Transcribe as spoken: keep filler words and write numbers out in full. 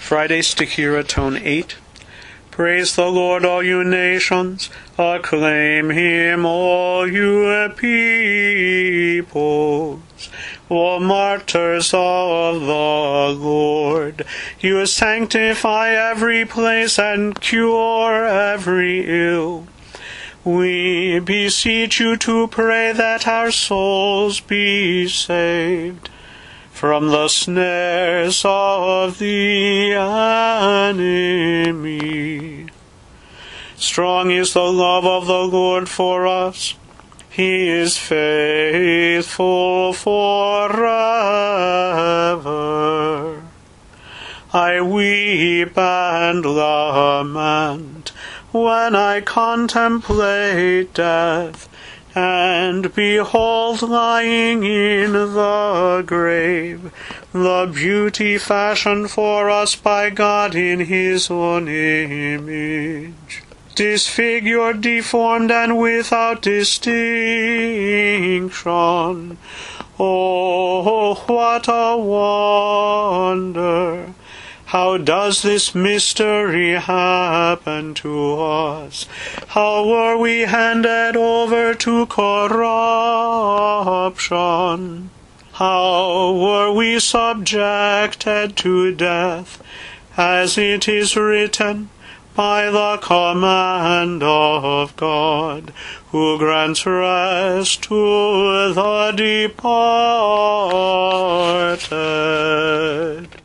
Friday Stichira, Tone eight. Praise the Lord, all you nations. Acclaim him, all you peoples. O martyrs of the Lord, you sanctify every place and cure every ill. We beseech you to pray that our souls be saved from the snares of the enemy. Strong is the love of the Lord for us. He is faithful forever. I weep and lament when I contemplate death, and behold lying in the grave the beauty fashioned for us by God in his own image, disfigured, deformed, and without distinction. Oh, what a wonder! How does this mystery happen to us? How were we handed over to corruption? How were we subjected to death, as it is written, by the command of God, who grants rest to the departed?